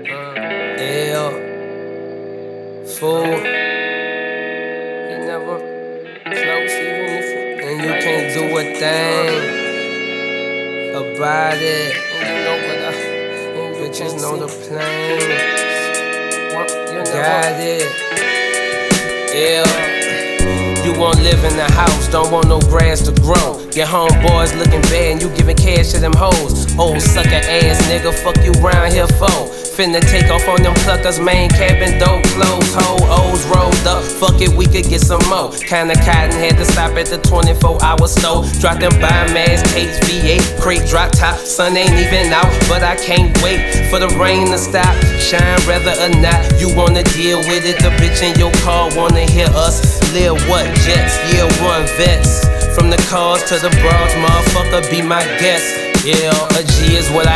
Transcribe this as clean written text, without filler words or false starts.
Yeah, fool. You never close even if and you can't do a thing about it. And you know what bitches know the plan. Got it. Yeah. You won't live in the house, don't want no grass to grow. Your homeboys looking bad and you giving cash to them hoes. Old sucker ass nigga, fuck you round here for. Finna take off on them cluckers, main cabin, dope closed. Whole O's rolled up, fuck it, we could get some more. Kinda cotton, had to stop at the 24-hour store. Drop them biomass cakes, V8, crate, drop top. Sun ain't even out, but I can't wait for the rain to stop. Shine whether or not you wanna deal with it. The bitch in your car wanna hear us. Live what? Jets, year one vets. From the cars to the broads, motherfucker, be my guest. Yeah, a G is what I